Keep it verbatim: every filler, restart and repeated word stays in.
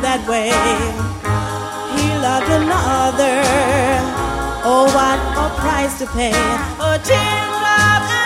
that way. He loved another. Oh, what a price to pay. Oh, teardrop.